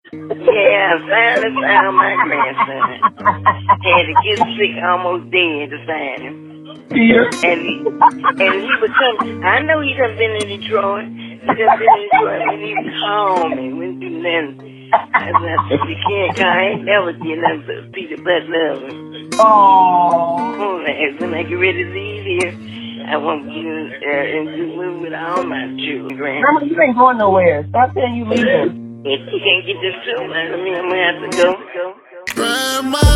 Yeah, I finally found my grandson. Had to get sick, almost dead to find him. Yeah. And he would come. I know he done been in Detroit. He done been in Detroit, and he would call me when do nothing. I said, you can't call. I ain't never did nothing but Peter Butler. Oh. When I get ready to leave here, I want to get in the room with all my children. Grandma, you ain't going nowhere. Stop saying you leaving. If you can't get this too, I mean, I'm going to have to go. Grandma.